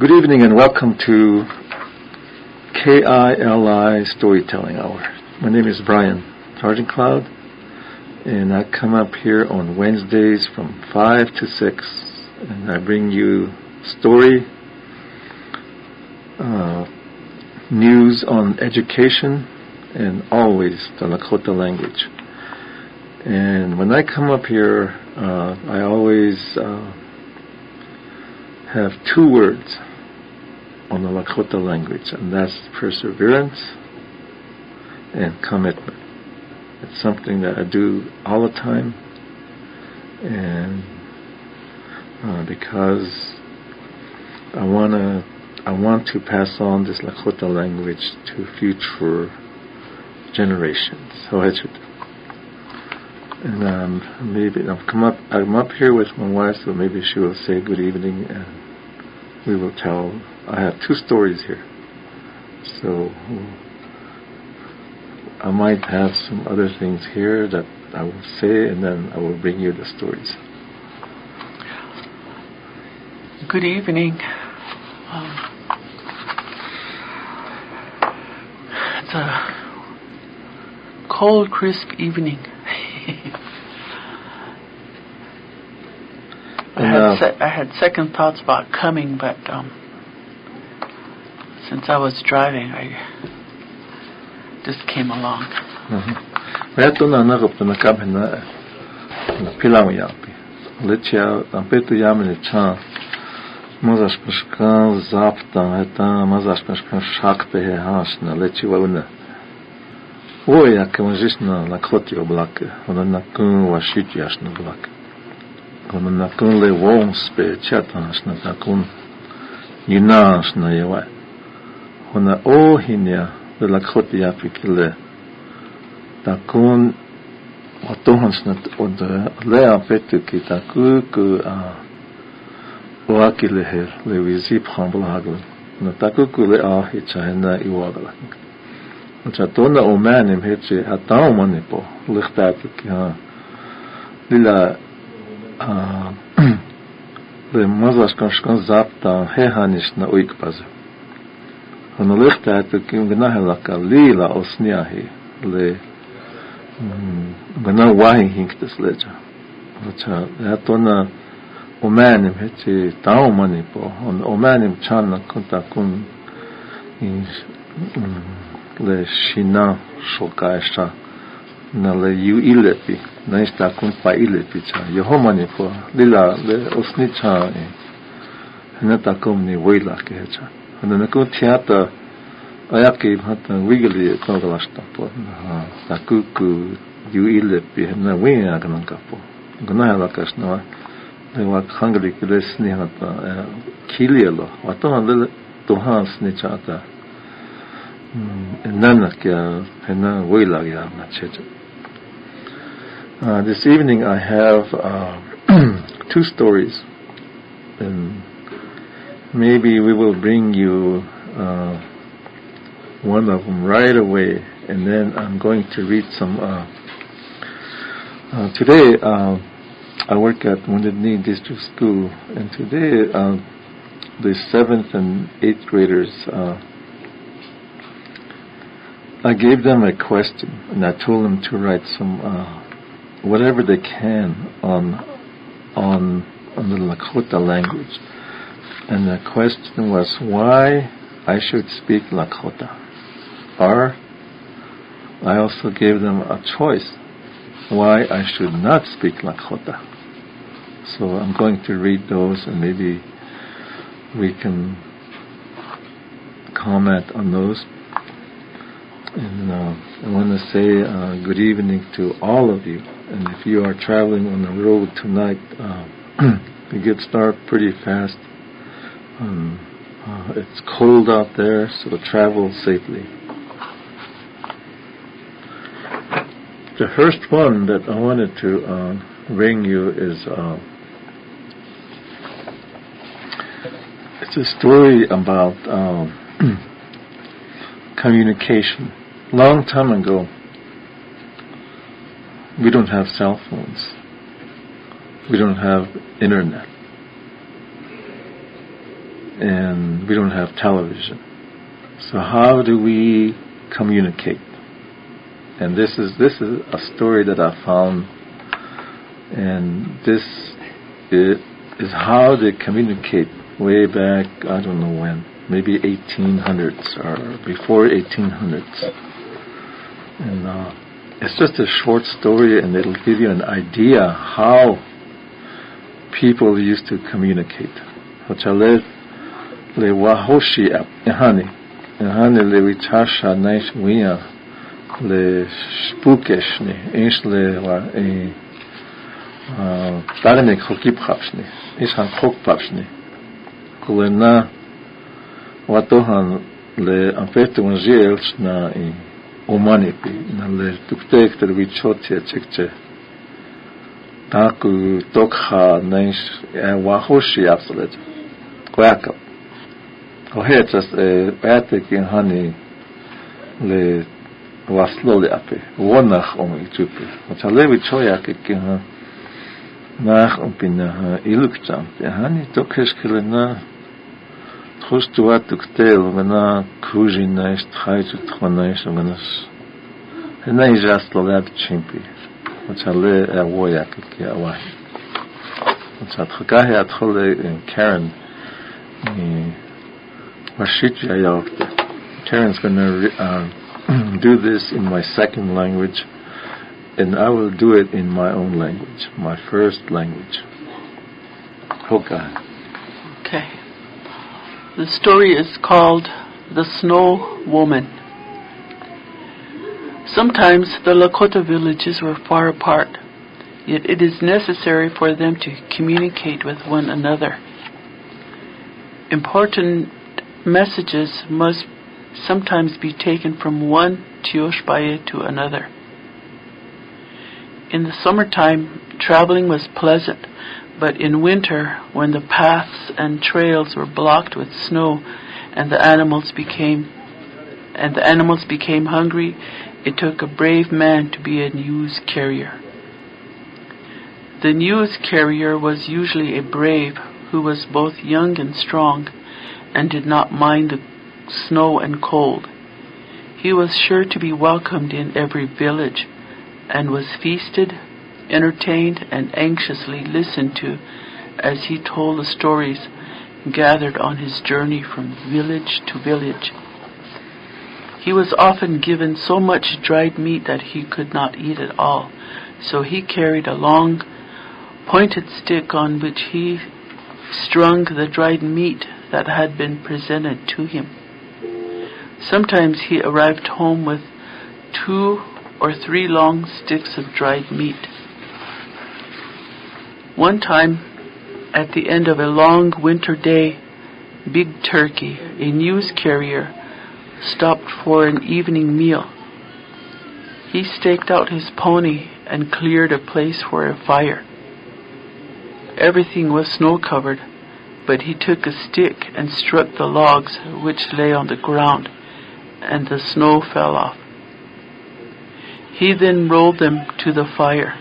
Good evening and welcome to KILI Storytelling Hour. My name is Brian Sergeant Cloud, and I come up here on Wednesdays from 5 to 6, and I bring you story, news on education, and always the Lakota language. And when I come up here, I always have two words on the Lakota language, and that's perseverance and commitment. It's something that I do all the time, and because I want to pass on this Lakota language to future generations. So I should. And maybe I'm up here with my wife, so maybe she will say good evening, and we will tell. I have two stories here, so I might have some other things here that I will say, and then I will bring you the stories. Good evening. It's a cold, crisp evening. I had second thoughts about coming, but since I was driving, I just came along. Ito na nakapta na kami na pilang yapi. Letia ampetu yamin cha mazas pashkan zapta eta mazas pashkan shakpe he hasna leti wauna. Oya kemajisna Lakoti oblake, ona nakun washiti asna blake. Ona nakun le wonspe chata asna takun yina asna yewa. Ona ohinia de Lakoti yapikile takun otohansna od lea petu ki taku ku oakile her le wizip hambulhagl. Na taku ku le hichahena iwagla. Chatona omanim hechi ataumanipo lichtati lila le mazashkan zapta hehanish na uikpaz. Ono lichtati gnahelaka lila osniahi le gna wahi hinktes leja. Chatona omanim hechi taumanipo on omanim chana kuntakun le shina shokaisha na le yu ilepi na ista kun pa ilepi cha yohomani po lila le osnicha na takom ni wila ke cha na ko theata ayaki hata wigli togalasta po takuku yu ilepi na wiya gananka po gana la kasna le wa khangli ke sni hata kilielo wato le tohas ni chata This evening I have two stories, and maybe we will bring you one of them right away, and then I'm going to read some. Today I work at Wounded Knee District School, and today the 7th and 8th graders I gave them a question, and I told them to write some whatever they can on the Lakota language. And the question was why I should speak Lakota. Or I also gave them a choice why I should not speak Lakota. So I'm going to read those, and maybe we can comment on those. And I want to say good evening to all of you. And if you are traveling on the road tonight, you get started pretty fast. It's cold out there, so travel safely. The first one that I wanted to bring you is it's a story about communication. Long time ago, we don't have cell phones. We don't have internet. and we don't have television. So how do we communicate? And this is a story that I found, and this is how they communicate way back, I don't know when, maybe 1800s or before 1800s. And it's just a short story, and it'll give you an idea how people used to communicate. Hochale le wahoshi ehani le wichasha naish wiya le spukeshni inch le wa tarne khokipkhapshni ishan khokpapshni kulena watohan le ampetunjels na omanipi na le tuktek ter wichotia chekche taku tokha naish wahoshi absolut kwaka ohetas batekin hani le waslole ape wonach chupe chalevi choyak kin nach pina ilukcham hani tokeshkelena trostuat tuktel vena krujina ist khaytu tkhonaish venas henai jaslolat chimpi chale woyak ki awai chat khakahe atkhole Karen Karen's going to do this in my second language, and I will do it in my own language, my first language. Okay. The story is called The Snow Woman. Sometimes the Lakota villages were far apart, yet it is necessary for them to communicate with one another. Important messages must sometimes be taken from one Tioshbaye to another. In the summertime, traveling was pleasant, but in winter, when the paths and trails were blocked with snow and the animals became hungry, it took a brave man to be a news carrier. The news carrier was usually a brave who was both young and strong, and did not mind the snow and cold. He was sure to be welcomed in every village, and was feasted, entertained, and anxiously listened to as he told the stories gathered on his journey from village to village. He was often given so much dried meat that he could not eat it all, so he carried a long, pointed stick on which he strung the dried meat that had been presented to him. Sometimes he arrived home with 2 or 3 long sticks of dried meat. One time, at the end of a long winter day, Big Turkey, a news carrier, stopped for an evening meal. He staked out his pony and cleared a place for a fire. Everything was snow-covered, but he took a stick and struck the logs which lay on the ground, and the snow fell off. He then rolled them to the fire.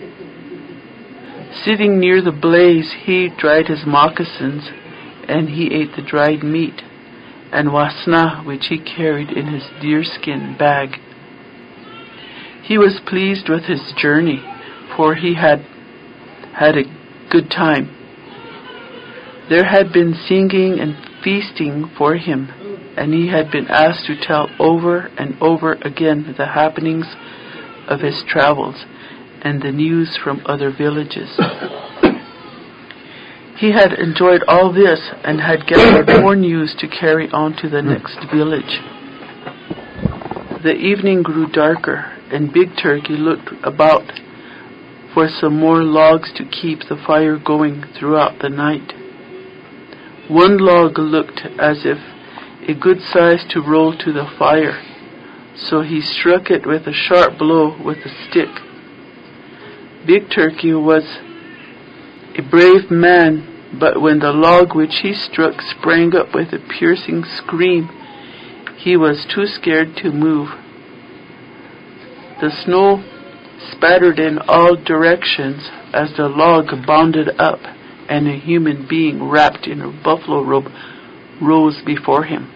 Sitting near the blaze, he dried his moccasins, and he ate the dried meat and wasna which he carried in his deerskin bag. He was pleased with his journey, for he had had a good time. There had been singing and feasting for him, and he had been asked to tell over and over again the happenings of his travels and the news from other villages. He had enjoyed all this and had gathered more news to carry on to the next village. The evening grew darker, and Big Turkey looked about for some more logs to keep the fire going throughout the night. One log looked as if a good size to roll to the fire, so he struck it with a sharp blow with a stick. Big Turkey was a brave man, but when the log which he struck sprang up with a piercing scream, he was too scared to move. The snow spattered in all directions as the log bounded up, and a human being wrapped in a buffalo robe rose before him.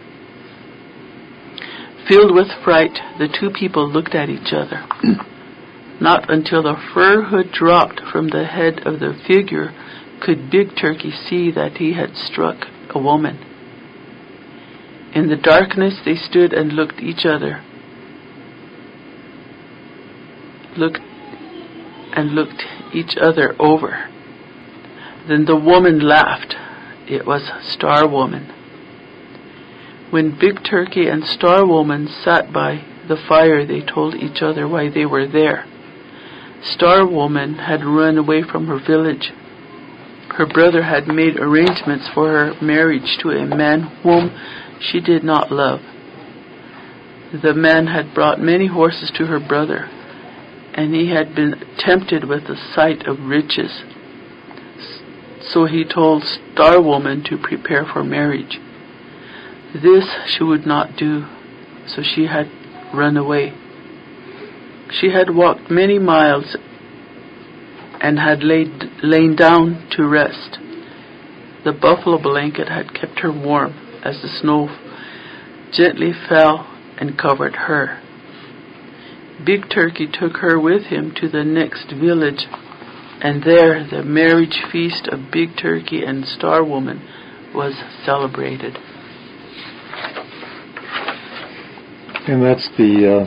Filled with fright, the two people looked at each other. Not until the fur hood dropped from the head of the figure could Big Turkey see that he had struck a woman. In the darkness they stood and looked each other over. Then the woman laughed. It was Star Woman. When Big Turkey and Star Woman sat by the fire, they told each other why they were there. Star Woman had run away from her village. Her brother had made arrangements for her marriage to a man whom she did not love. The man had brought many horses to her brother, and he had been tempted with the sight of riches. So he told Star Woman to prepare for marriage. This she would not do, so she had run away. She had walked many miles and had lain down to rest. The buffalo blanket had kept her warm as the snow gently fell and covered her. Big Turkey took her with him to the next village, and there the marriage feast of Big Turkey and Star Woman was celebrated. And that's the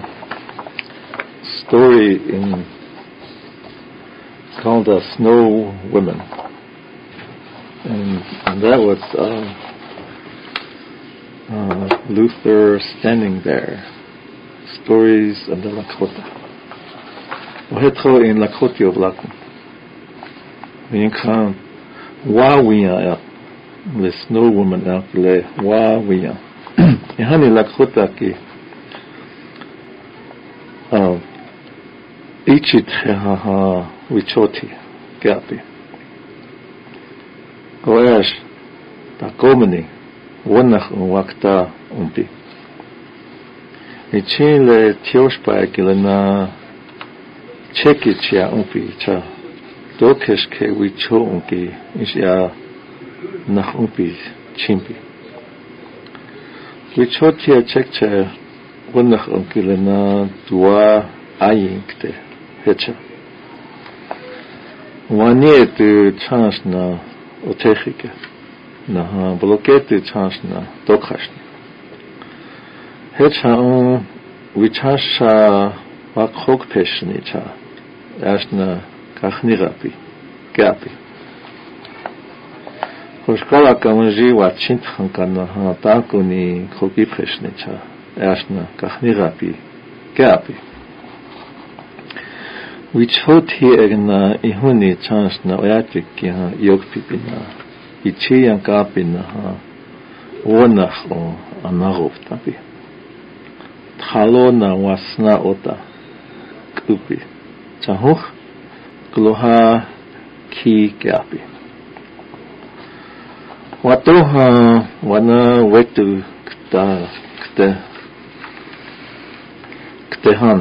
story it's called Snow Women. And that was Luther standing there. Stories of the Lakota. Ohetro in Lakota of Lakum. We can Wawiya, the Snow Woman out there, Wawiya. Ihani Lakota ki Ichit ha wichoti gapi. Goash takomani wonach wakta umpi. Ichile tioshpa kilena chekichia umpi cha dokesh ke wicho umpi isya nach umpi chimpi. Wichotia chekcha wonach kilena dua ayinkte hecha. Wanie tu chans na otechike na bloketu chans na dokhashni. Hecha vichasha wakhok peshni cha ashna kakhnirapi gapi. Hoshkala kamanji wachint khankana ha takuni khoki peshni cha ashna kakhnirapi gapi. Vichoti egna ihuni chans na oyatiki ha yogpipina ichiyan kapina ha wonach o anarov tapi. Thalona wasna ota kupi chahuch kloha ki kapi. Watoha wana wetu ktehan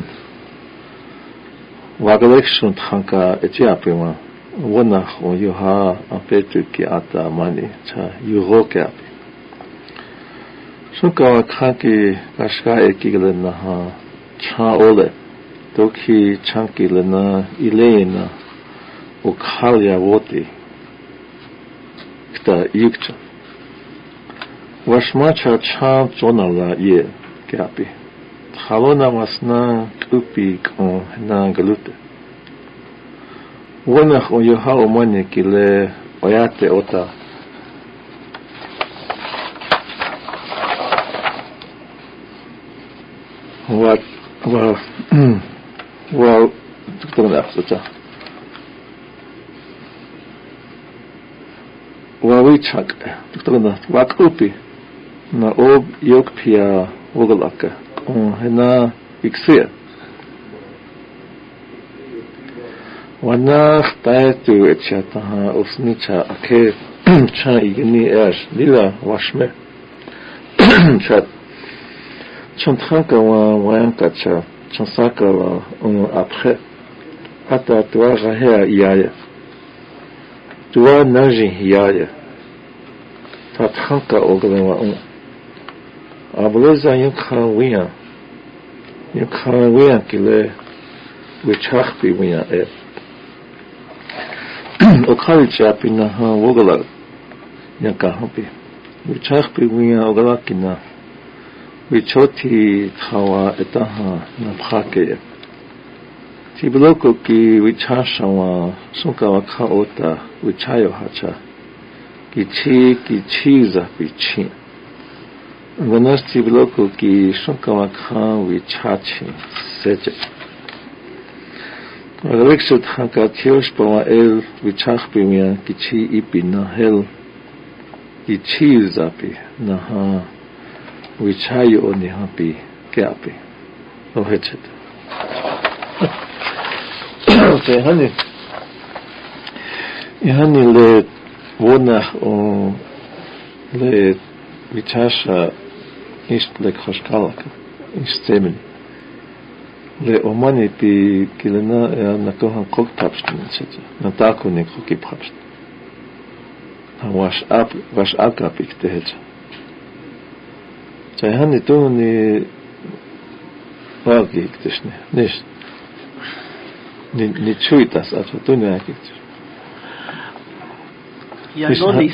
wagalekshun thanka etiapima wonach o yoha apetu ki ata mani cha yugo kapi. Sunkawa kanki kashka ekigilena ha cha ole doki chankilena ilena ukhalya voti kta yukcha washmacha cha zonala ye kapi halona wasna kupi kon na galute wonach o yoha omane kile oyate ota well, Wawichak, Wakupi, na ob yokpia wogalaka, hena ixia. Wana taitu etchataha osnicha ake cha igni ash lila washme chat. Chantranka wayankacha chansaka après ata tua rahea iaya tua naji iaya تاتخنقا أغلوا أبلزا ينخاويا كلا ويشاخبي ويا أقالي شابينا ها وغلا ينكاهبي ويشاخبي ويا أغلا كنا ويشوتي تخوا إتاها نبخاكي تبلوكو كي ويشاشوا سنكا وكاوتا ويشايو هاتشا كي تشيزا بيتشين ونستي بلوكو كي سنكا وكا ويشاتشي سجي وركسو تخاكا تيوش بوا ويشاخ بيميا كي تشي إيبي نهل كي تشيزا بي نها ويشايو نها بي كيابي وهيتشت يعني ل ونح ل ويتاشا إيش لك خشكالك إيش تمني لأماني بي كلنا نكوهن كوك بابشتن نسيت نتاكو نكوكي بابشت واش أبقى بيكتهج جايهاني توني باقي يكتشني نيش не чует нас, а то не акит. Я нонис.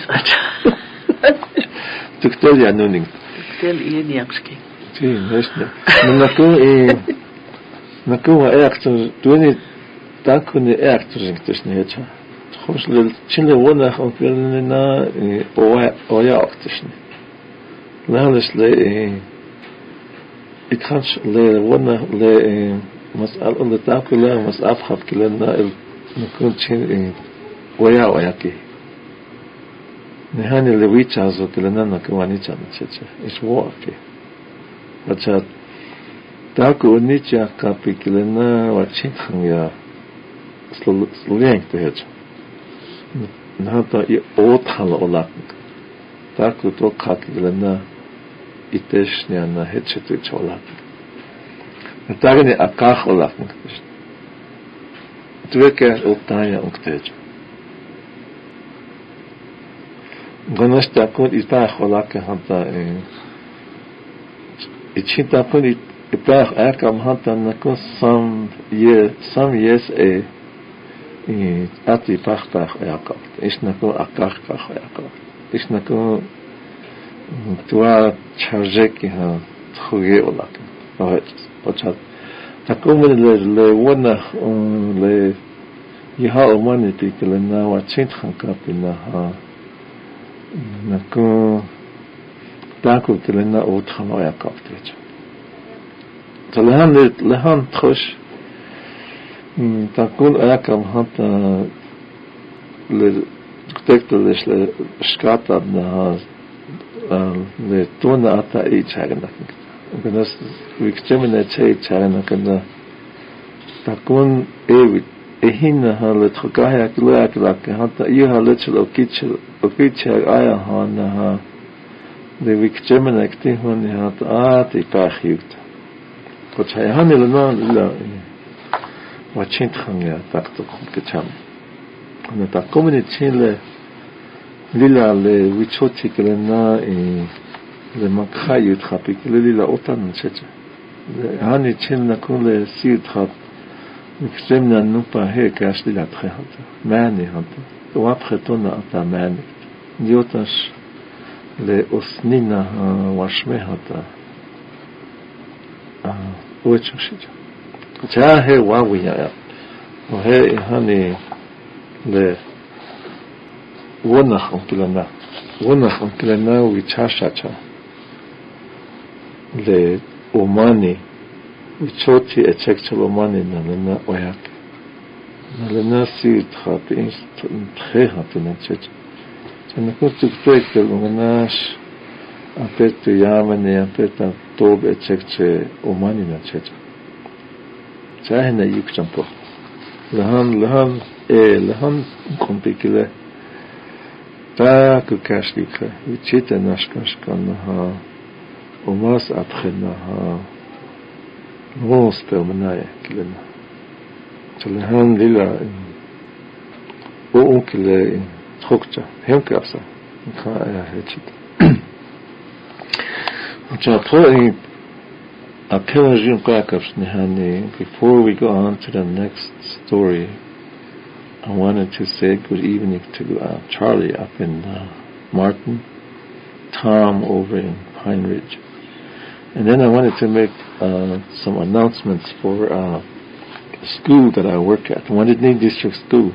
Ты кто я нонис? Тел и немский. Ты, конечно. Но на кого актер, ты не так не актер, ты ж не это. Хош ли чине вона хопелне на оя актишне. Лалеш ле и канш ле вона ле مسألة اللي تأكلها مسألة أفخف كلنا نكون شيء ويا كي نهاني اللي ويتشازو كلنا نكون نيتشا نتشا إيش واقع بس تأكل نيتشا كابي كلنا وشين خميا سلولين تهج نهاتا يأوتها لأولاك تأكل توقع كلنا إتشني أنا هتشتو يتشولاك تاغني أكاخ ولاك نكتش تويكا أوتايا أكتج غنش تكون إتاخ ولاك هانتا إتشين تكون إتاخ أكام هانتا نكون سام يس أتي باخ أكاك إيش نكون أكاخ أكاك إيش نكون توا تشارجيكي ها تخوغي ولاك почат такому ле вона ле иха омани тикелена вачинт ханкапина ха нако тако келена отханоя каптеч лехан трош такун акам хата ле тектелеш ле шката на ле тона ата ичагна когда виктимина чайна когда такун эхина халет хакая клаклак хата ихалет окич ая хана де виктимина ктихмани хата ати пахют почай ханилна ла вачинт ханга такто кучам на такомни чиле лила ле вичоти клена למקחיות חפי, כללי לאותן נשאצה. והני צ'ל נקון לסיר תחת, וכשם נענו פהה כאשלי להתחי התה. מעני התה. תורף חתונה אתה מעני. דיוטש לאוסנינה הוושמי התה. אוהד שושית. כשהיה וואוי היה. והני לוונח אונקלנה. וונח אונקלנה ויצ'שצ'ה. לאומני וצ'ותי אצ'ק של אומני נלנה אויק נלנה סירתך תחיה תנצ'צ' שנקו תקפק תלמנש אפתו ימני אפת טוב אצ'ק שאומני נצ'צ' צהן היוק שם פה להן קומפיקלה תקו קשליכה וצ'יתה נשקשכנה ומאס אבחנה רוס פרמנאיה כלנה שלהן לילה או אונקלה חוקצ'ה הם כעסה Before we go on to the next story, I wanted to say good evening to Charlie up in Martin, Tom over in Pine Ridge. And then I wanted to make some announcements for the school that I work at, Wounded Knee District School.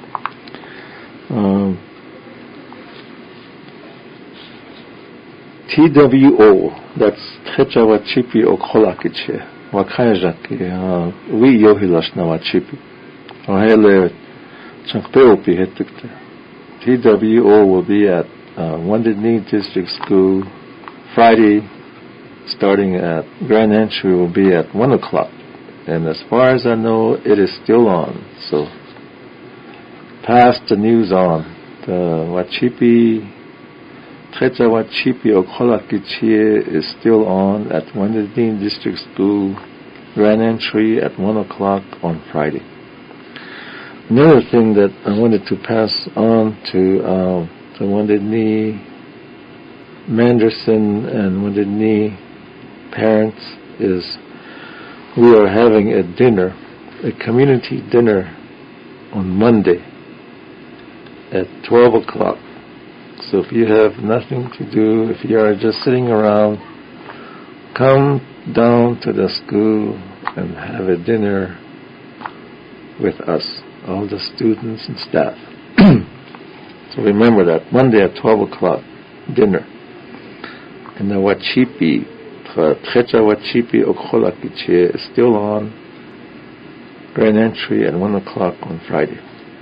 TWO, that's Trechawa Chipi Okolakiche, Wakayaki, we Yohilash Nawa Chipi. Ohele Chankpeopi Hetukte. TWO will be at Wounded Knee District School Friday, starting at Grand Entry will be at 1 o'clock. And as far as I know, it is still on. So pass the news on. The Wachipi, Trecha Wachipi Okolakichie is still on at Wounded Knee District School, Grand Entry at 1 o'clock on Friday. Another thing that I wanted to pass on to the Wounded Knee Manderson and Wounded Knee parents is we are having a dinner, a community dinner on Monday at 12 o'clock. So if you have nothing to do, if you are just sitting around, come down to the school and have a dinner with us, all the students and staff. So remember that, Monday at 12 o'clock, dinner. And the Wachipi, Trecha Wachipi Okolakiche is still on, Grand Entry at 1 o'clock on Friday.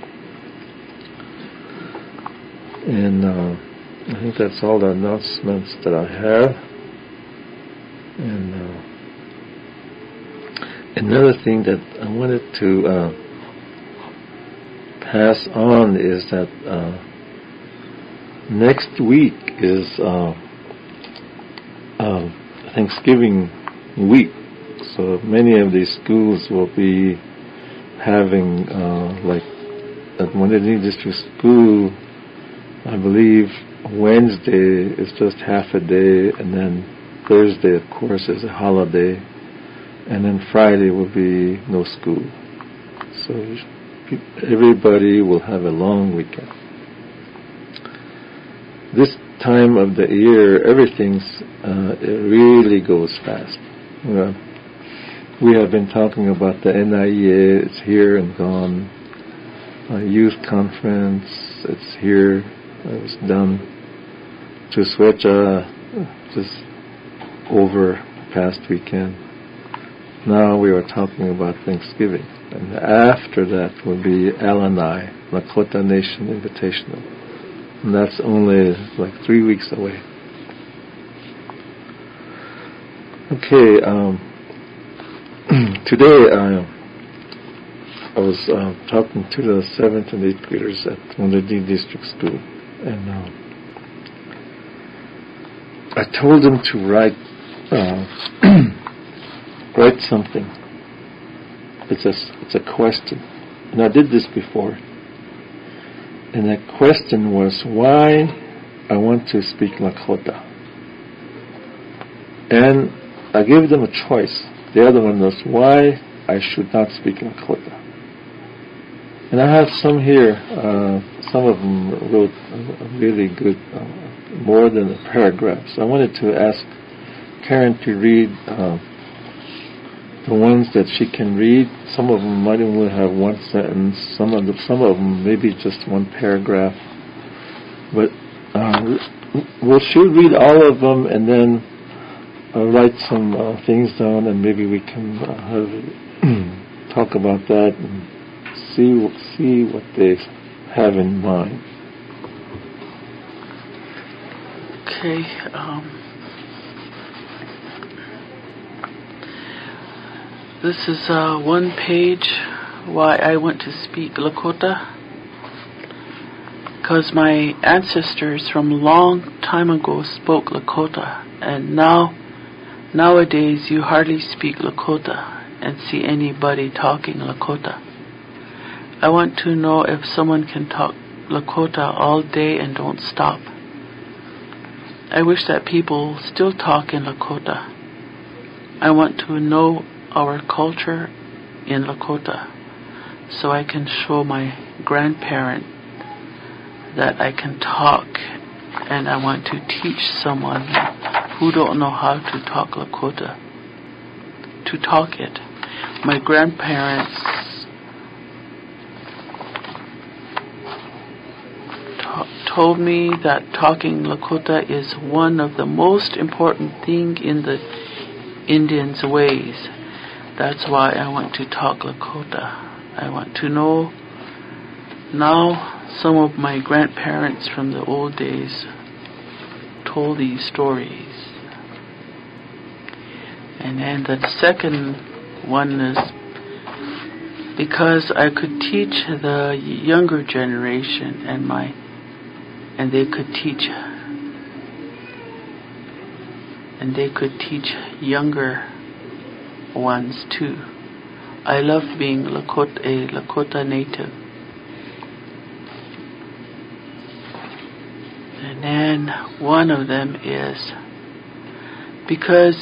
And I think that's all the announcements that I have. And another thing that I wanted to pass on is that next week is Thanksgiving week, so many of these schools will be having like at Wounded Knee District School, I believe Wednesday is just half a day, and then Thursday, of course, is a holiday, and then Friday will be no school. So everybody will have a long weekend. This time of the year, everything's it really goes fast. We have been talking about the NIEA, it's here and gone. Youth conference, it's here, it was done. Chuswecha, just over past weekend. Now we are talking about Thanksgiving. And after that will be Alani, Lakota Nation Invitational. And that's only like 3 weeks away. Okay, today I was talking to the 7th and 8th graders at Wounded Knee District School, and I told them to write write something. It's a question, and I did this before. And that question was why I want to speak Lakota. And I gave them a choice. The other one was why I should not speak Lakota. And I have some here. Some of them wrote a really good, more than a paragraph. So I wanted to ask Karen to read the ones that she can read. Some of them might only have one sentence. Some of them maybe just one paragraph. But she'll read all of them and then write some things down, and maybe we can talk about that and see what they have in mind. Okay. This is one page why I want to speak Lakota. Because my ancestors from a long time ago spoke Lakota, and nowadays you hardly speak Lakota and see anybody talking Lakota. I want to know if someone can talk Lakota all day and don't stop. I wish that people still talk in Lakota. I want to know our culture in Lakota so I can show my grandparent that I can talk, and I want to teach someone who don't know how to talk Lakota to talk it. My grandparents told me that talking Lakota is one of the most important thing in the Indians' ways. That's why I want to talk Lakota. I want to know now. Some of my grandparents from the old days told these stories. And then the second one is because I could teach the younger generation and they could teach younger ones too. I love being a Lakota native. And then one of them is because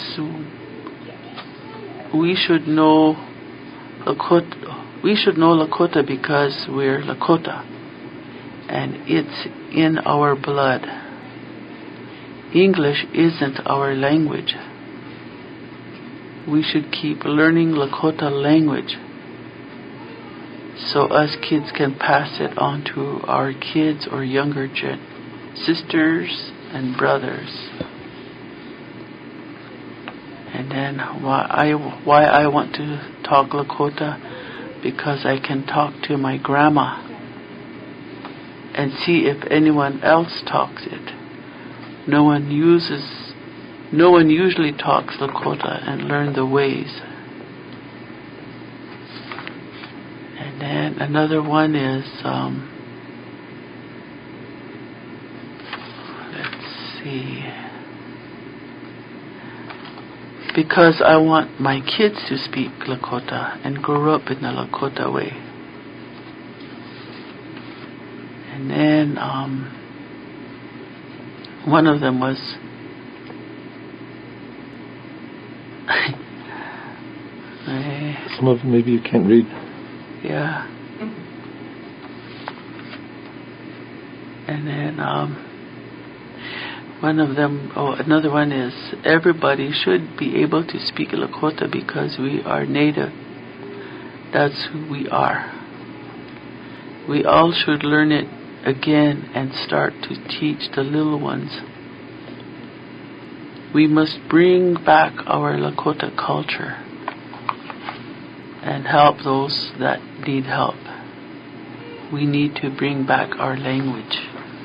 we should know Lakota because we're Lakota, and it's in our blood. English isn't our language. We should keep learning Lakota language so us kids can pass it on to our kids or younger sisters and brothers. And then why I want to talk Lakota, because I can talk to my grandma and see if anyone else talks it. No one usually talks Lakota and learn the ways. And then another one is because I want my kids to speak Lakota and grow up in the Lakota way. And then one of them was some of them maybe you can't read. Yeah. And then another one is everybody should be able to speak Lakota because we are native. That's who we are. We all should learn it again and start to teach the little ones. We must bring back our Lakota culture and help those that need help. We need to bring back our language.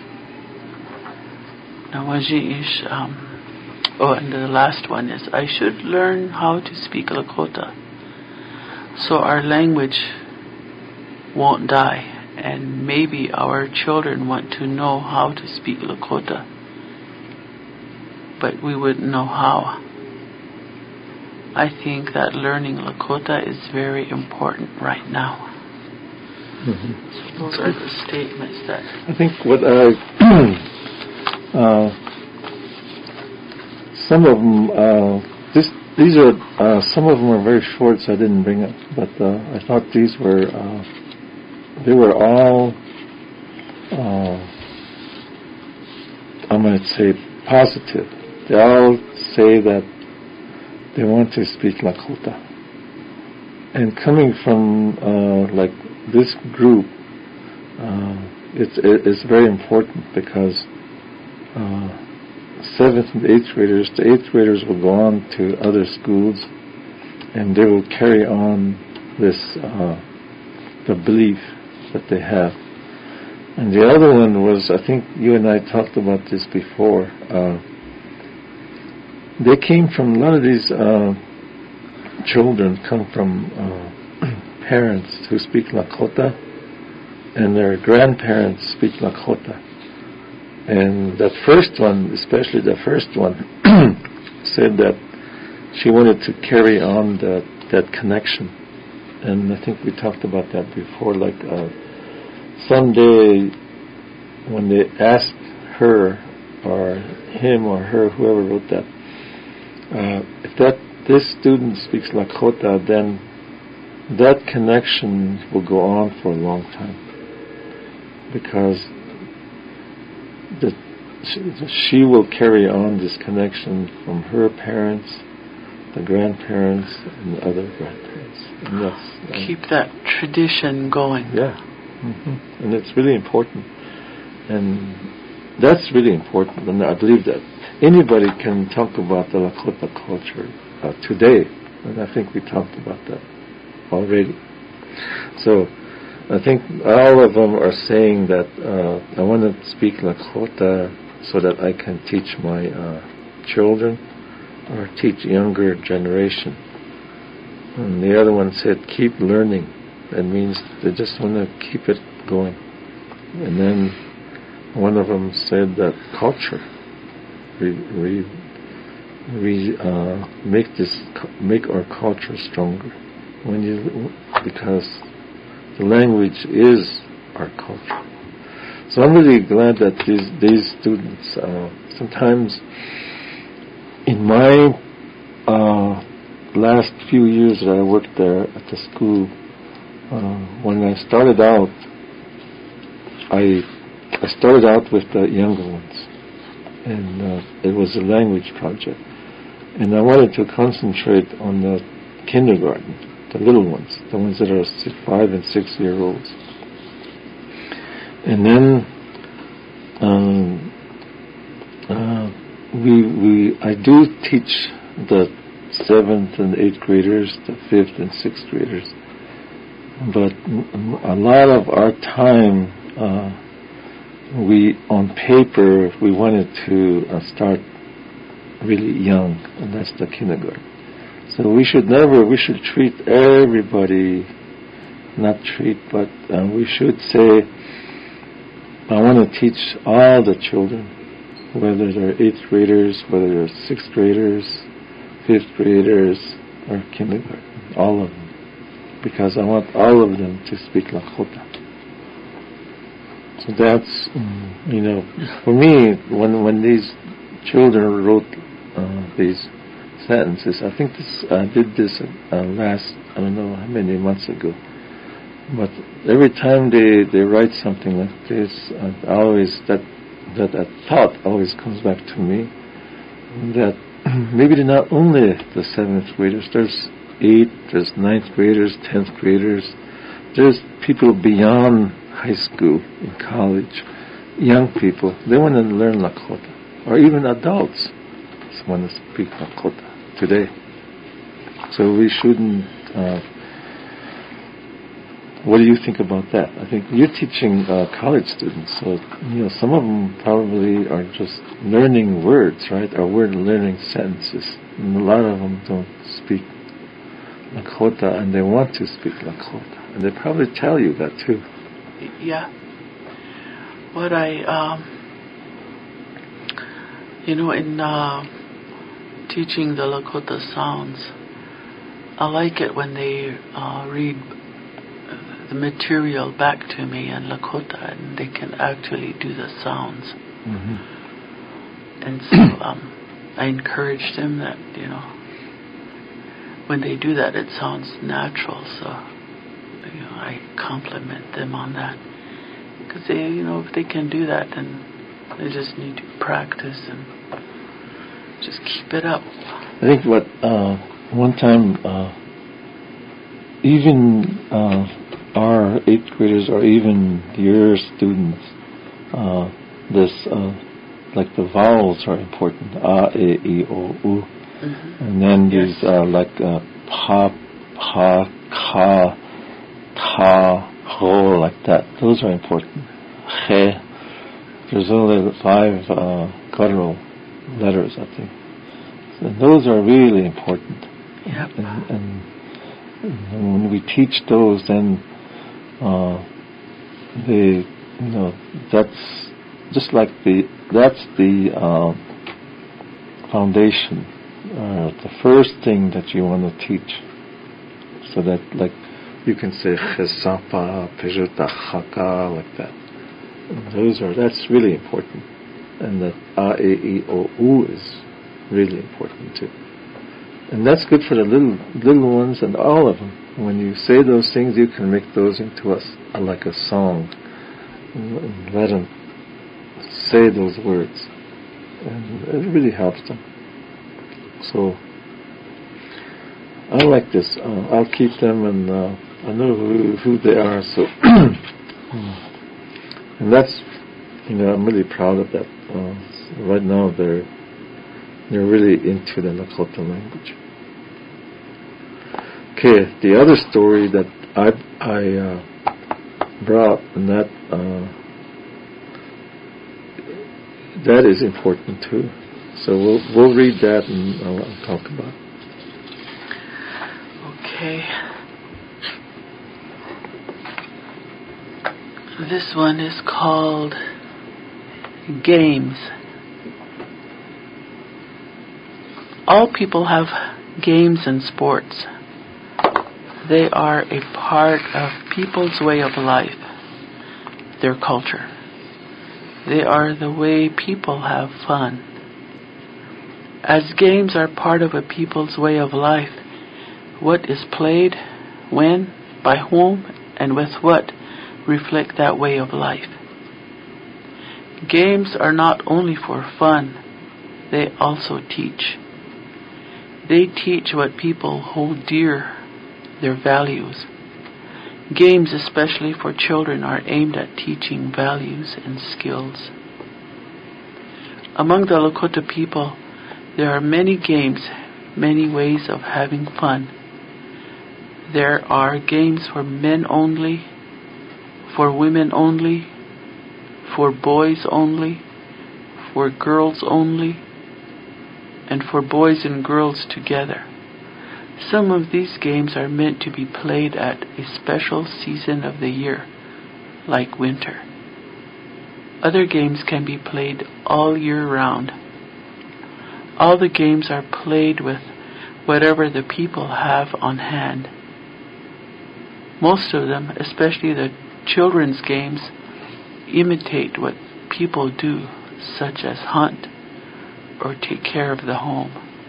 And the last one is I should learn how to speak Lakota so our language won't die, and maybe our children want to know how to speak Lakota, but we wouldn't know how. I think that learning Lakota is very important right now. Mm-hmm. So those are the statements that I think what some of them, these are some of them are very short, so I didn't bring it. But I thought these were they were all I'm going to say positive. They all say that they want to speak Lakota, and coming from like this group, it's very important because 7th and 8th graders, the 8th graders will go on to other schools, and they will carry on this the belief that they have. And the other one was, I think you and I talked about this before. They came from, a lot of these children come from parents who speak Lakota, and their grandparents speak Lakota. And that first one, especially the first one, said that she wanted to carry on that connection. And I think we talked about that before, like someday when they asked her or him or her, whoever wrote that, if this student speaks Lakota, then that connection will go on for a long time, because she will carry on this connection from her parents, the grandparents, and the other grandparents. And that's, keep that tradition going. Yeah. Mm-hmm. And it's really important. And that's really important. And I believe that anybody can talk about the Lakota culture today. And I think we talked about that already. So I think all of them are saying that I want to speak Lakota so that I can teach my children or teach younger generation. And the other one said, keep learning. That means they just want to keep it going. And then one of them said that culture. We make our culture stronger. Because the language is our culture. So I'm really glad that these students, sometimes in my last few years that I worked there at the school, when I started out, I started out with the younger ones, and it was a language project, and I wanted to concentrate on the kindergarten, the little ones, the ones that are 5 and 6 year olds. And then I do teach the 7th and 8th graders, the 5th and 6th graders, but a lot of our time, on paper, we wanted to start really young, and that's the kindergarten. So we should treat everybody, not treat, but we should say, I want to teach all the children, whether they're 8th graders, whether they're 6th graders, 5th graders, or kindergarten, all of them, because I want all of them to speak Lakota. So that's, for me, when these children wrote these sentences, I think I did this last, I don't know how many months ago, but every time they write something like this, that thought always comes back to me, that maybe they're not only the 7th graders, there's 8th, there's 9th graders, 10th graders, there's people beyond high school, in college, young people, they want to learn Lakota, or even adults want to speak Lakota today. So we shouldn't. What do you think about that? I think you're teaching college students, so some of them probably are just learning words, right? Or learning sentences, and a lot of them don't speak Lakota, and they want to speak Lakota, and they probably tell you that too. Yeah. What I, in teaching the Lakota sounds, I like it when they read the material back to me in Lakota, and they can actually do the sounds. Mm-hmm. And so I encourage them that, when they do that, it sounds natural. So, I compliment them on that. Because if they can do that, then they just need to practice and just keep it up. I think what one time, even our 8th graders or even your students, like the vowels are important. A, E, I, O, U. Mm-hmm. And then these like pa, pa, ka, ta, ho, like that. Those are important. He. There's only 5 cardinal letters, I think. So those are really important. Yep. And when we teach those, then that's just like that's the foundation, the first thing that you want to teach, so that like you can say chesapa, pejuta, chaka, like that. That's really important, and that A, E, I, O, U is really important too. And that's good for the little ones and all of them. When you say those things, you can make those into like a song. And let them say those words. And it really helps them. So, I like this. I'll keep them, and I know who they are. So, and that's, I'm really proud of that. Right now, they're really into the Lakota language. Okay, the other story that I brought, and that is important too. So we'll read that and I'll talk about it. Okay. This one is called Games. All people have games and sports. They are a part of people's way of life, their culture. They are the way people have fun. As games are part of a people's way of life, what is played, when, by whom, and with what reflect that way of life. Games are not only for fun, they also teach. They teach what people hold dear, their values. Games, especially for children, are aimed at teaching values and skills. Among the Lakota people, there are many games, many ways of having fun. There are games for men only, for women only, for boys only, for girls only, and for boys and girls together. Some of these games are meant to be played at a special season of the year, like winter. Other games can be played all year round. All the games are played with whatever the people have on hand. Most of them, especially the children's games, imitate what people do, such as hunt or take care of the home.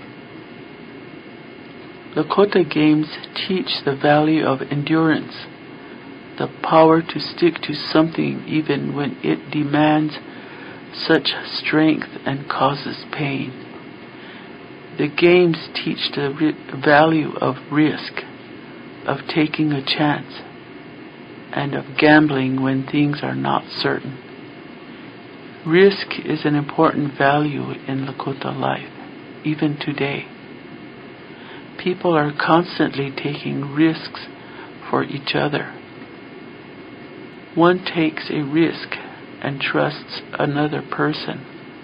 Lakota games teach the value of endurance, the power to stick to something even when it demands such strength and causes pain. The games teach the value of risk, of taking a chance, and of gambling when things are not certain. Risk is an important value in Lakota life, even today. People are constantly taking risks for each other. One takes a risk and trusts another person.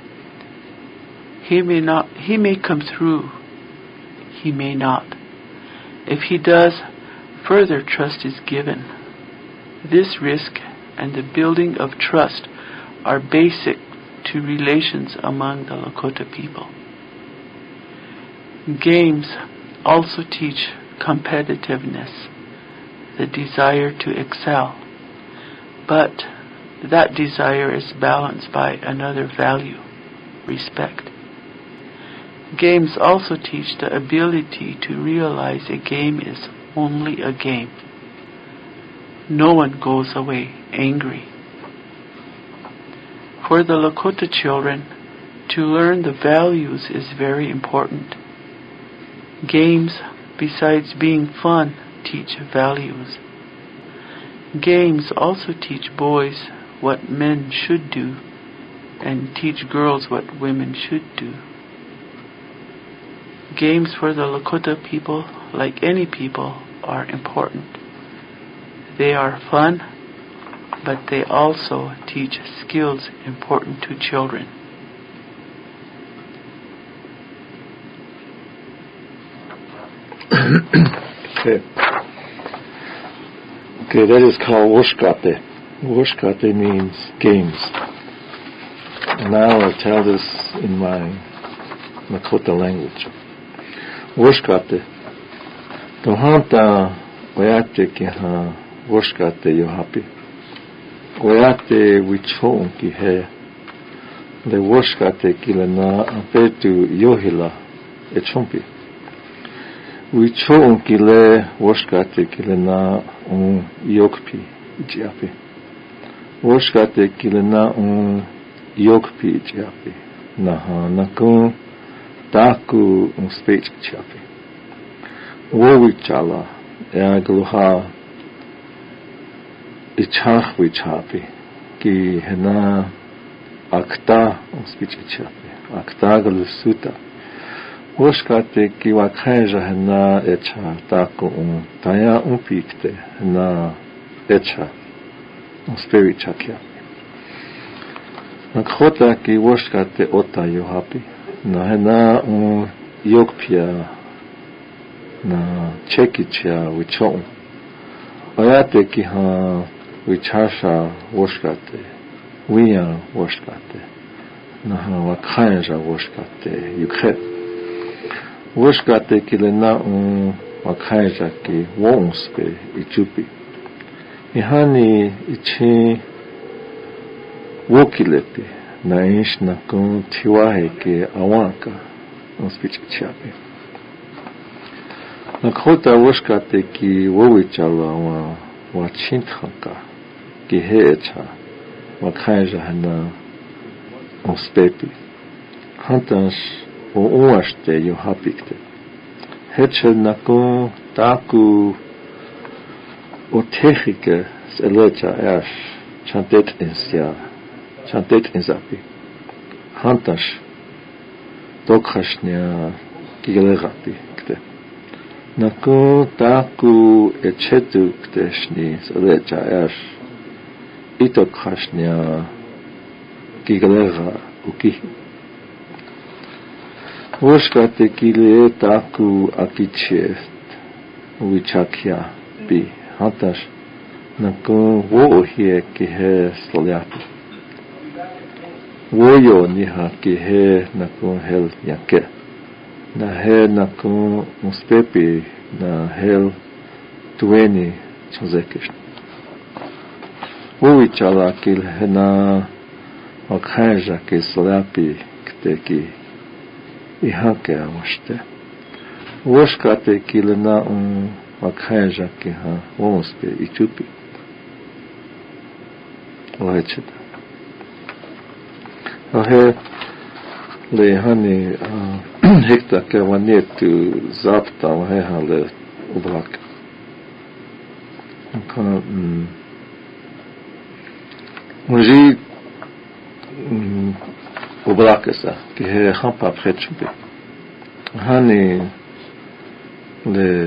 He may come through. He may not. If he does, further trust is given. This risk and the building of trust are basic to relations among the Lakota people. Games also teach competitiveness, the desire to excel, but that desire is balanced by another value, respect. Games also teach the ability to realize a game is only a game. No one goes away angry. For the Lakota children, to learn the values is very important. Games, besides being fun, teach values. Games also teach boys what men should do and teach girls what women should do. Games for the Lakota people, like any people, are important. They are fun, but they also teach skills important to children. Okay, that is called Woshkate. Woshkate means games. And now I'll tell this in my Lakota language. Woshkate. Tohanta oyate ki ha woshkate yohapi. Oyate wichon ki he. le woshkate kile na apetu yohila e chompi. Wicho kile woshkate kile na yokpi ichiapi. Woshkate kile na yokpi ichiapi. Nakun taku speech ichiapi. Wowichala ya gluha ichach wichapi ki hena akta speech ichiapi. Akta glusuta. Woshkate ki wakhaja hena echa taku taya pikte hena echa spirit chakya. Nakhota ki woshkate ota yohapi na hena yokpia na chekicha wichon. Oyate ki ha wichasha woshkate wiya woshkate na wakhaja woshkate yukhet. Woshkate kile na wakhaja ki wonspe ichupi. Ihani ichi wokilepi na ish na kun tiwahe ke awanka speech chapi. Nakhota woshkate ki wowichala wa chinthanka ki hecha wakhaja hana spepi. Hantas uashte yohapikte. Hechel nakun taku otechike selecha ash chantet insapi. Hantash dokhashnia kigelerapi kte. Nakun taku echetu kteshni selecha ash itokhashnia kigelera uki. Woshkate kile taku akichest wichakya bi hantash nakun wo hie ki he slolyati. Woyo niha ki he nakun hel yake. Na he nakun muspepi na hel tueni chozekish. Wo wichala kil hena wakhaja ki slyapi kteki. Ihake awashte. Woshkate kile na wakhaja ki ha wonspe ichupi. Ohechita. Ohe le hani hekta ke wanetu zapta ohe hale ubrak. Kana Muji ubrakesa ki he hampa prechumpi. Hani le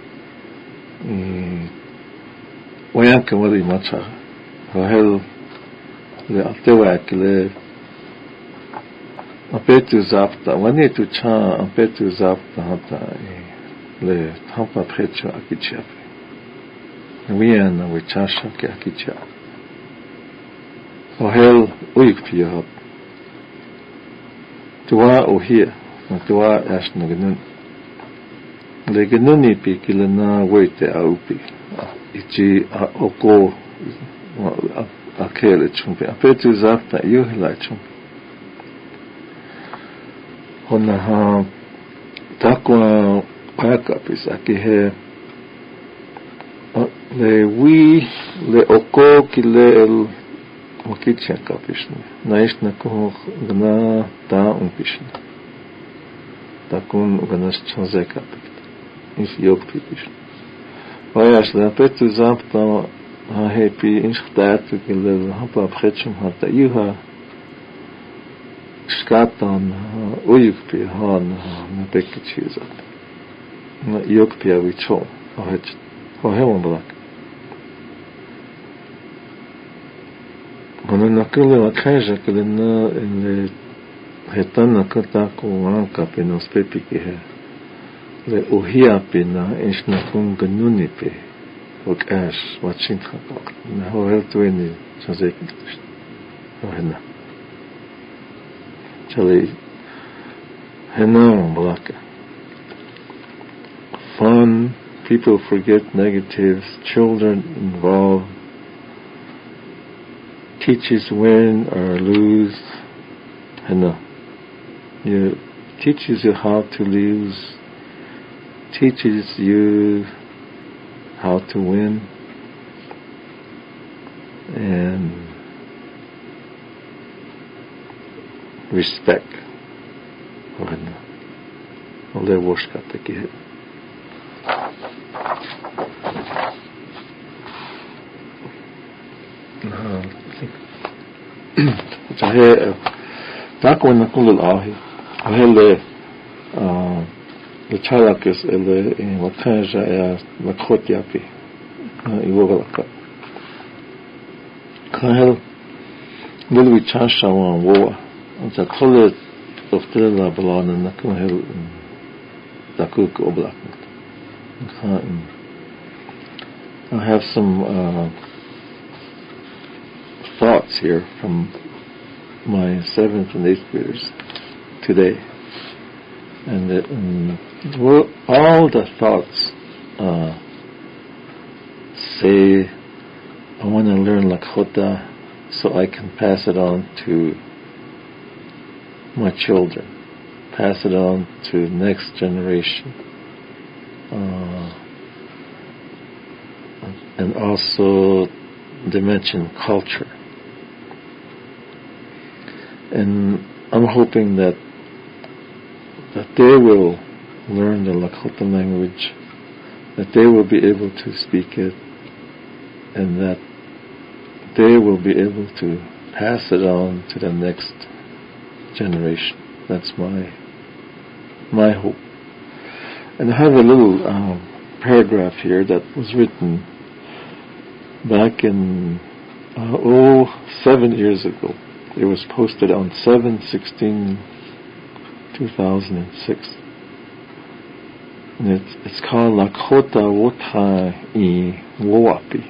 wayanke wali macha. Ohel le altewa le apetu zapta wanetu cha apetu zapta hata le hampa prechu akichapi. Wiana wichasha ke akichapi. Ohel uyukpi hop. Tua ohia, tua ash na ganun. Le ganuni pi kila na wete aupi. Ichi oko akele chumpi. Apetu zapta yuhila chumpi. Hona ha takwa pakapis akihe. Le oko kile el Wakitchen kapishne. Naish na kuh gna ta pishne. Takun ganas chanze kapit. Is yok pishne. Vayash la petu zapta ha hepi inschtatu gile hapa pretchum hata yuha skatan uyukpi han na pekchizat. Na yukpi avicho. Ohech. Ohemon blak. Ono nakule wakhaja kile na le hetana kata ko wanka pe no spepi ki he le ohia pe na ishna kun ganuni pe wakash watchin khak na ho heltweni chazek ohena chale hena blaka fun people forget negatives children involved teaches win or lose it teaches you how to lose, teaches you how to win, and respect. Ole woshkatakihe. Jahe tako na kulul ahi. Hele the chalakis ele in watanja ya makhotiapi. Iwogalaka. Kahel lulu chasha wan woa. Ja kolle of trela belana na kahel takuk oblak. I have some thoughts here from my 7th and 8th graders today, and all the thoughts say, I want to learn Lakota so I can pass it on to my children, pass it on to the next generation, and also they mention culture. And I'm hoping that they will learn the Lakota language, that they will be able to speak it, and that they will be able to pass it on to the next generation. That's my hope. And I have a little paragraph here that was written back in 7 years ago. It was posted on 7/16/2006. And it's called Lakota Wota I Woapi.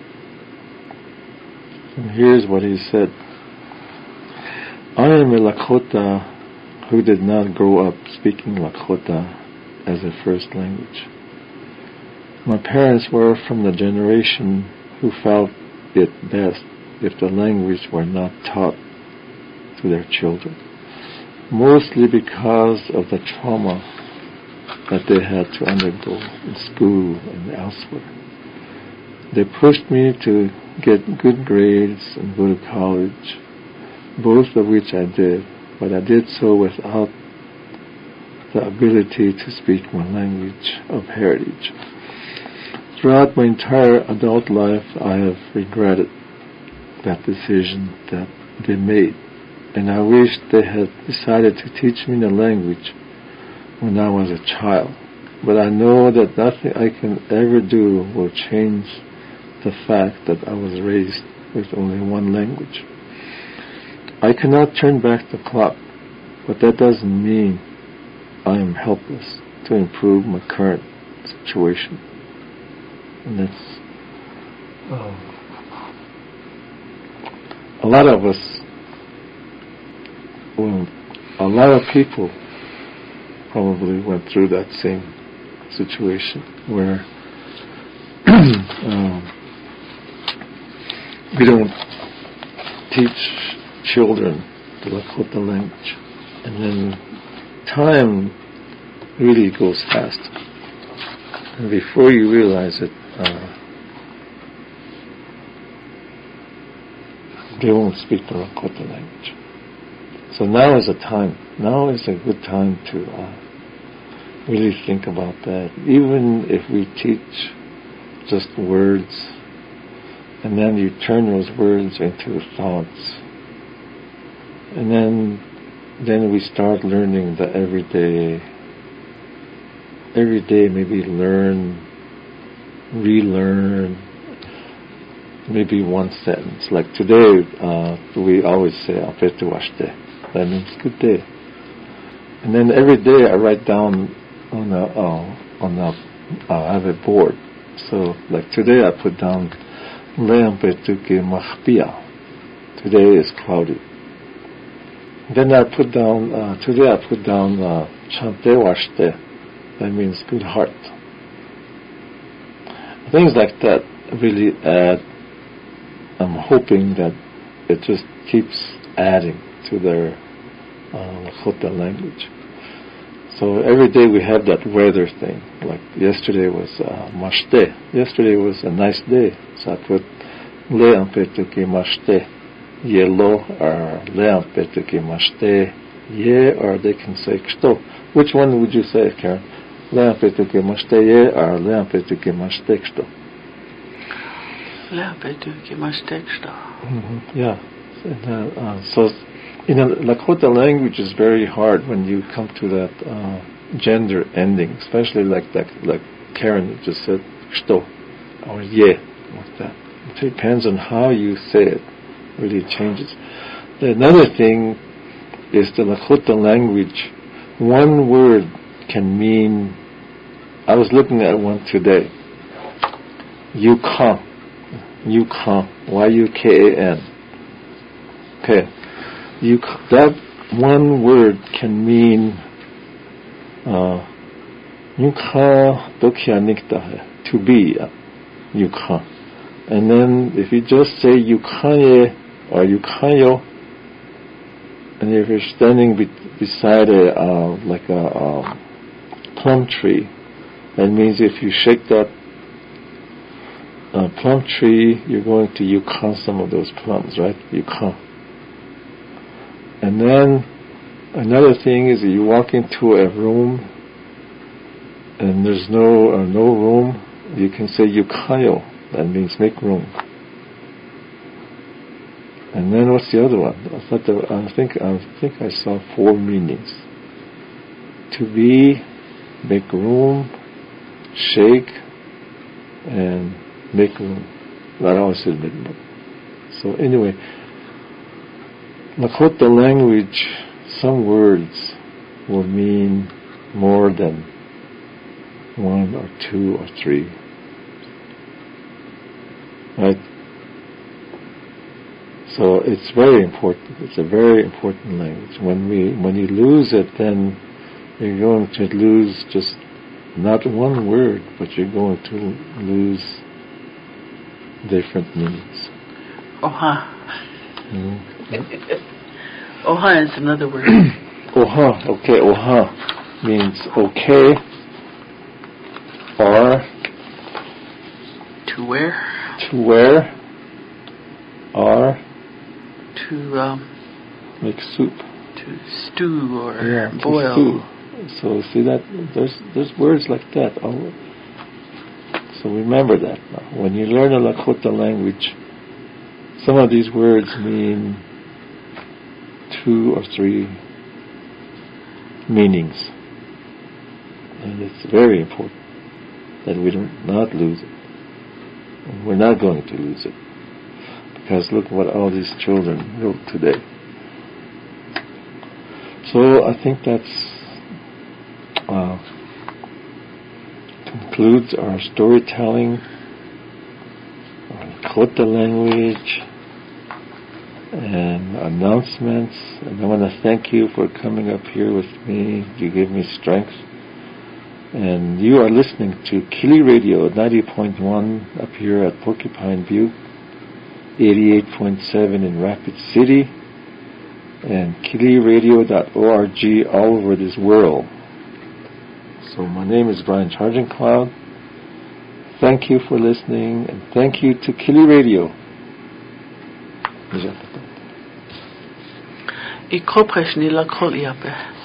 And here's what he said. I am a Lakota who did not grow up speaking Lakota as a first language. My parents were from the generation who felt it best if the language were not taught to their children, mostly because of the trauma that they had to undergo in school and elsewhere. They pushed me to get good grades and go to college, both of which I did, but I did so without the ability to speak my language of heritage. Throughout my entire adult life, I have regretted that decision that they made, and I wish they had decided to teach me the language when I was a child. But I know that nothing I can ever do will change the fact that I was raised with only one language. I cannot turn back the clock, but that doesn't mean I am helpless to improve my current situation. And that's a lot of us, well, a lot of people probably went through that same situation where we don't teach children the Lakota language, and then time really goes fast, and before you realize it, they won't speak the Lakota language. So now is a good time to really think about that. Even if we teach just words, and then you turn those words into thoughts, and then we start learning the everyday maybe learn, relearn, maybe one sentence. Like today, we always say "Apetu washte." That means good day. And then every day I write down I have a board. So like today I put down "Leampetuke mahpia." Today is cloudy. Then I put down "Chante washte." That means good heart. Things like that really add. I'm hoping that it just keeps adding to their Lakota language. So every day we have that weather thing. Like yesterday was mashte. Yesterday was a nice day. So I put le ampetuki mashte. Yelo or le ampetuki mashte. Ye, or they can say ksto. Which one would you say, Karen? Le ampetuki mashte ye or le ampetuki mashte ksto? Le ampetuki mashte ksto. Yeah. So in a Lakota language is very hard when you come to that gender ending, especially like Karen just said, ksto, or ye, like that. It depends on how you say it. Really changes. Another thing is the Lakota language. One word can mean, I was looking at one today, Yukan, Y-U-K-A-N. Okay. That one word can mean to be, Yukan. And then if you just say Yukanye or Yukanyo, and if you're standing beside a plum tree, that means if you shake that plum tree, you're going to Yukan some of those plums, right? Yukan. And then another thing is that you walk into a room and there's no room, you can say Yukayo. That means make room. And then what's the other one? I think I saw 4 meanings. To be, make room, shake, and make room. I always said make room. So anyway, Lakota language, some words will mean more than 1 or 2 or 3. Right? So it's very important. It's a very important language. When you lose it, then you're going to lose just not one word, but you're going to lose different meanings. Oha. Oha is another word. Oha. Okay. Oha means okay, or to wear. To wear, or to make soup, to stew or boil. To stew. So see that there's words like that. So remember that now. When you learn a Lakota language, some of these words mean 2 or 3 meanings, and it's very important that we do not lose it. We're not going to lose it, because look what all these children wrote today. So I think that's concludes our storytelling on Lakota language and announcements. And I want to thank you for coming up here with me. You give me strength. And you are listening to Kili Radio 90.1 up here at Porcupine View, 88.7 in Rapid City, and KiliRadio.org all over this world. So my name is Brian Charging Cloud. Thank you for listening, and thank you to Kili Radio. I kopres ni la koliape.